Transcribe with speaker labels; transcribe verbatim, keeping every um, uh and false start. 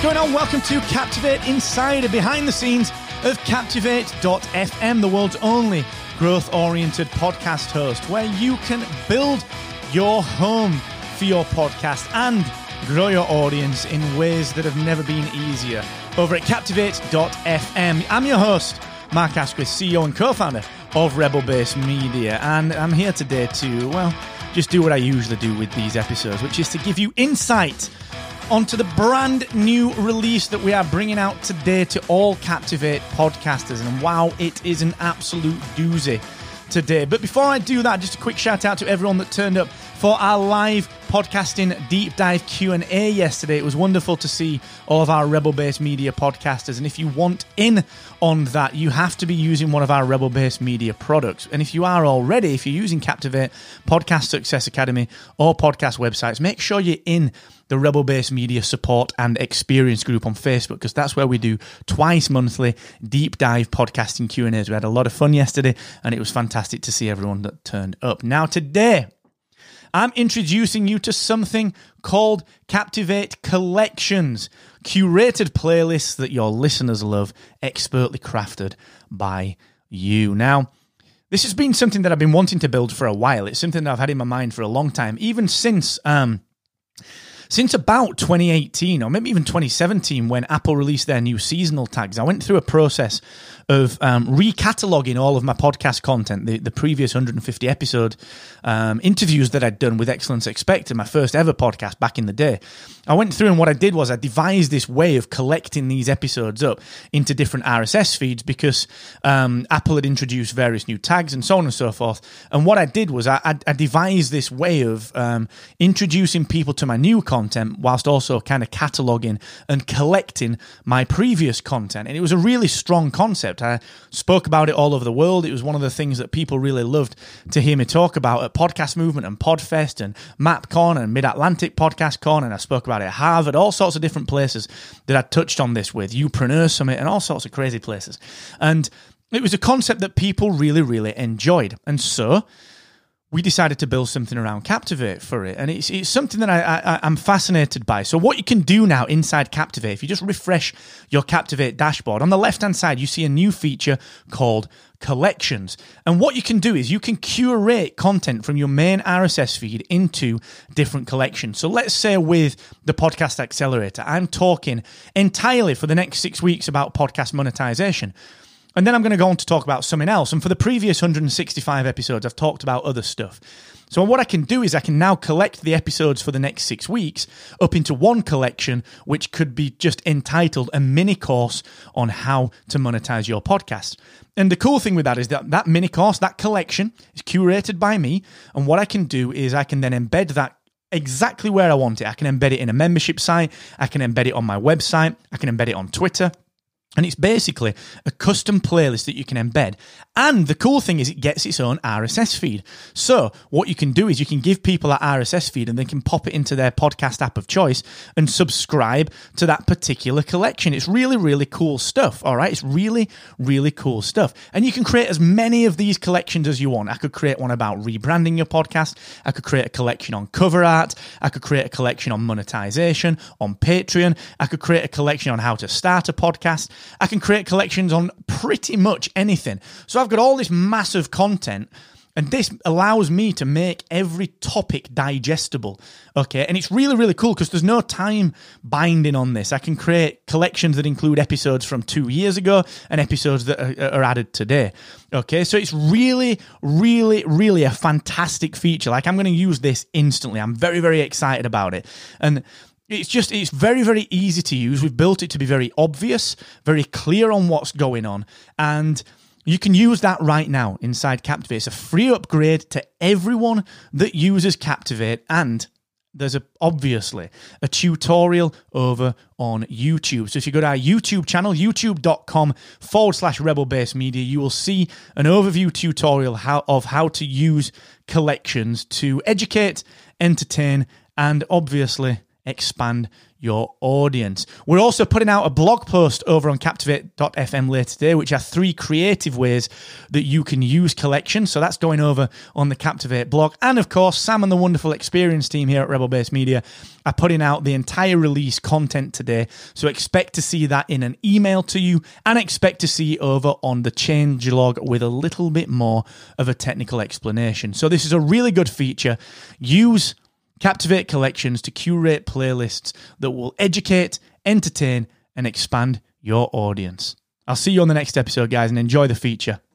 Speaker 1: going on? Welcome to Captivate Insider, behind the scenes of Captivate dot f m, the world's only growth-oriented podcast host, where you can build your home for your podcast and grow your audience in ways that have never been easier. Over at Captivate dot f m, I'm your host, Mark Asquith, C E O and co-founder of Rebel Base Media, and I'm here today to, well, just do what I usually do with these episodes, which is to give you insight onto the brand new release that we are bringing out today to all Captivate podcasters. And wow, it is an absolute doozy today. But before I do that, just a quick shout out to everyone that turned up for our live podcasting deep dive Q and A yesterday. It was wonderful to see all of our Rebel Base Media podcasters. And if you want in on that, you have to be using one of our Rebel Base Media products. And if you are already, if you're using Captivate, Podcast Success Academy, or podcast websites, make sure you're in the Rebel Base Media support and experience group on Facebook, because that's where we do twice monthly deep dive podcasting Q and A's. We had a lot of fun yesterday, and it was fantastic to see everyone that turned up. Now today, I'm introducing you to something called Captivate Collections, curated playlists that your listeners love, expertly crafted by you. Now, this has been something that I've been wanting to build for a while. It's something that I've had in my mind for a long time, even since um, since about twenty eighteen, or maybe even twenty seventeen, when Apple released their new seasonal tags. I went through a process of um, recataloguing all of my podcast content, the, the previous one hundred fifty episode um, interviews that I'd done with Excellence Expected, my first ever podcast back in the day. I went through, and what I did was I devised this way of collecting these episodes up into different R S S feeds, because um, Apple had introduced various new tags and so on and so forth. And what I did was I, I, I devised this way of um, introducing people to my new content whilst also kind of cataloguing and collecting my previous content. And it was a really strong concept. I spoke about it all over the world. It was one of the things that people really loved to hear me talk about at Podcast Movement and Podfest and MapCon and Mid-Atlantic Podcast Con, and I spoke about it at Harvard, all sorts of different places that I touched on this with, Youpreneur Summit, and all sorts of crazy places. And it was a concept that people really, really enjoyed. And so we decided to build something around Captivate for it. And it's it's something that I, I, I'm fascinated by. So what you can do now inside Captivate, if you just refresh your Captivate dashboard, on the left-hand side, you see a new feature called Collections. And what you can do is you can curate content from your main R S S feed into different collections. So let's say with the Podcast Accelerator, I'm talking entirely for the next six weeks about podcast monetization. And then I'm going to go on to talk about something else. And for the previous one hundred sixty-five episodes, I've talked about other stuff. So what I can do is I can now collect the episodes for the next six weeks up into one collection, which could be just entitled a mini course on how to monetize your podcast. And the cool thing with that is that that mini course, that collection, is curated by me. And what I can do is I can then embed that exactly where I want it. I can embed it in a membership site. I can embed it on my website. I can embed it on Twitter. And it's basically a custom playlist that you can embed. And the cool thing is it gets its own R S S feed. So what you can do is you can give people that R S S feed, and they can pop it into their podcast app of choice and subscribe to that particular collection. It's really, really cool stuff, all right? It's really, really cool stuff. And you can create as many of these collections as you want. I could create one about rebranding your podcast. I could create a collection on cover art. I could create a collection on monetization, on Patreon. I could create a collection on how to start a podcast. I can create collections on pretty much anything. So I've got all this massive content, and this allows me to make every topic digestible, okay? And it's really, really cool because there's no time binding on this. I can create collections that include episodes from two years ago and episodes that are, are added today, okay? So it's really, really, really a fantastic feature. Like, I'm going to use this instantly. I'm very, very excited about it. And It's just, it's very, very easy to use. We've built it to be very obvious, very clear on what's going on. And you can use that right now inside Captivate. It's a free upgrade to everyone that uses Captivate. And there's a, obviously a tutorial over on YouTube. So if you go to our YouTube channel, youtube.com forward slash Rebel Base Media, you will see an overview tutorial how, of how to use collections to educate, entertain, and obviously expand your audience. We're also putting out a blog post over on Captivate dot f m later today, which are three creative ways that you can use collections. So that's going over on the Captivate blog. And of course, Sam and the wonderful experience team here at Rebel Base Media are putting out the entire release content today. So expect to see that in an email to you, and expect to see over on the changelog with a little bit more of a technical explanation. So this is a really good feature. Use Captivate Collections to curate playlists that will educate, entertain, and expand your audience. I'll see you on the next episode, guys, and enjoy the feature.